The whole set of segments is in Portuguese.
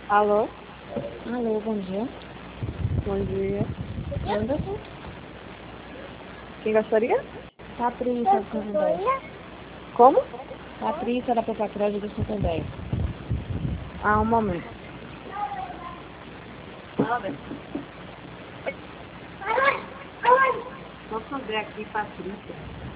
Alô? Alô, bom dia. Bom dia. Anderson? Quem gostaria? Patrícia do Santander. Como? Patrícia da Pepacred do Santander. Um momento. Posso ver aqui, Patrícia?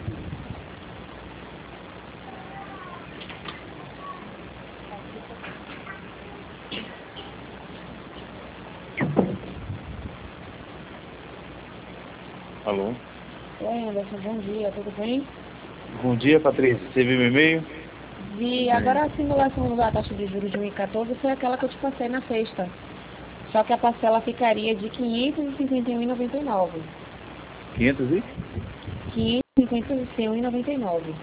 Alô? Oi, Anderson, bom dia, tudo bem? Bom dia, Patrícia. Você viu meu e-mail? Vi, agora a simulação da taxa de juros de 2014 foi aquela que eu te passei na sexta. Só que a parcela ficaria de R$ 551,99. 500 e? R$ 551,99.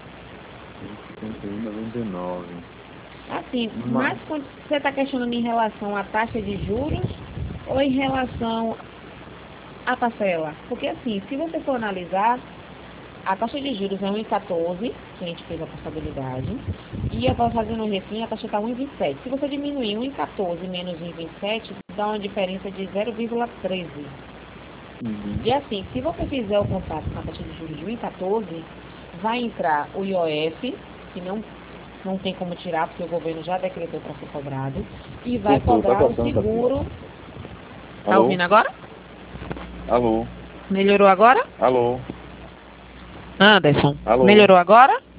551,99. Assim, mas quando você está questionando em relação à taxa de juros ou em relação à parcela? Porque assim, se você for analisar, a taxa de juros é 1,14, que a gente fez a portabilidade, e a fazendo o refim, a taxa está 1,27. Se você diminuir 1,14 menos 1,27, dá uma diferença de 0,13. E assim, se você fizer o contato com a taxa de juros de 1,14, vai entrar o IOF, que não tem como tirar, porque o governo já decretou para ser cobrado, e vai cobrar o seguro. Tá ouvindo agora? Alô? Melhorou agora? Alô? Anderson, Alô? melhorou agora?